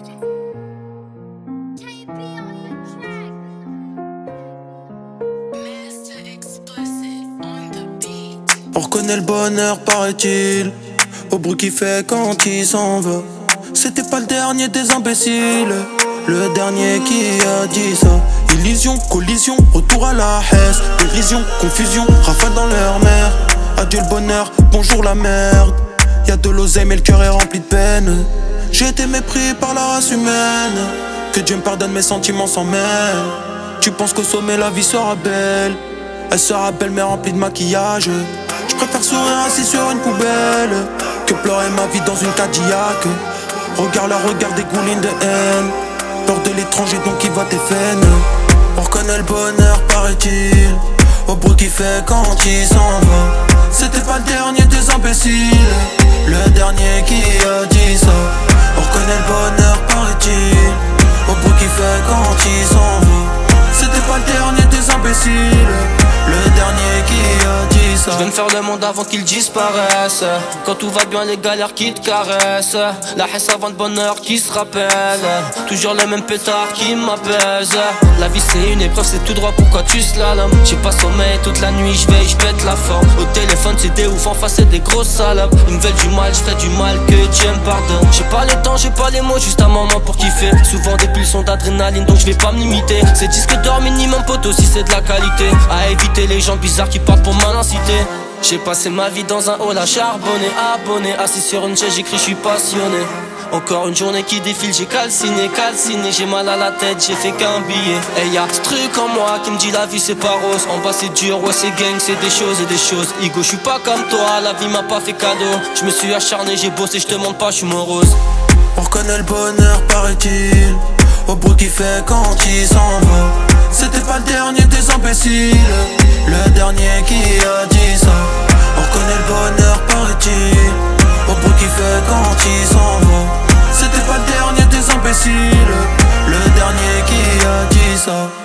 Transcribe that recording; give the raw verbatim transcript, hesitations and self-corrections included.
On reconnaît le bonheur, paraît-il, au bruit qu'il fait quand il s'en va. C'était pas le dernier des imbéciles, le dernier qui a dit ça. Illusion, collision, retour à la haisse. Dérision, confusion, rafale dans leur mer. Adieu le bonheur, bonjour la merde. Y'a de l'oseille mais le cœur est rempli de peine. J'ai été mépris par la race humaine. Que Dieu me pardonne, mes sentiments s'en mêlent. Tu penses qu'au sommet la vie sera belle. Elle sera belle mais remplie de maquillage. Je préfère sourire assis sur une poubelle que pleurer ma vie dans une Cadillac. Regarde la regard dégouline de haine. Peur de l'étranger donc il va tes veines. On reconnaît le bonheur, paraît-il, au bruit qu'il fait quand il s'en va. C'était pas le dernier des imbéciles, le dernier qui a dit ça. On reconnaît le bonheur, paraît-il, au bruit qu'il fait quand il s'en va. C'était pas le dernier des imbéciles, le dernier qui a dit ça. Je viens de faire le monde avant qu'il disparaisse. Quand tout va bien, les galères qui te caressent. La haisse avant le bonheur qui se rappelle. Toujours le même pétard qui m'apaise. La vie c'est une épreuve, c'est tout droit, pourquoi tu slalomes? J'ai pas sommeil toute la nuit, je veille, je pète la forme. Au téléphone c'est des ouf, en face c'est des grosses salopes. Ils me veulent du mal, je fais du mal, que Dieu me pardonne. J'ai pas les temps, j'ai pas les mots, juste un moment pour kiffer. Souvent des pulsions d'adrénaline, donc je vais pas me limiter. C'est disque d'or minimum poteau si c'est de la qualité. À éviter les gens bizarres qui partent pour mal inciter. J'ai passé ma vie dans un hall à charbonner, abonné, assis sur une chaise, j'écris, je suis passionné. Encore une journée qui défile, j'ai calciné, calciné, j'ai mal à la tête, j'ai fait qu'un billet. Et y'a ce truc en moi qui me dit la vie c'est pas rose. En bas c'est dur, ouais c'est gang, c'est des choses et des choses. Igo, je suis pas comme toi, la vie m'a pas fait cadeau. Je me suis acharné, j'ai bossé, je te montre pas, je suis morose. On reconnaît le bonheur, paraît-il, au bruit qu'il fait quand il s'en va. C'était pas le dernier des imbéciles, le dernier qui a dit ça. On reconnaît le bonheur, paraît-il, au bruit qu'il fait quand il s'en va. C'était pas le dernier des imbéciles, le dernier qui a dit ça.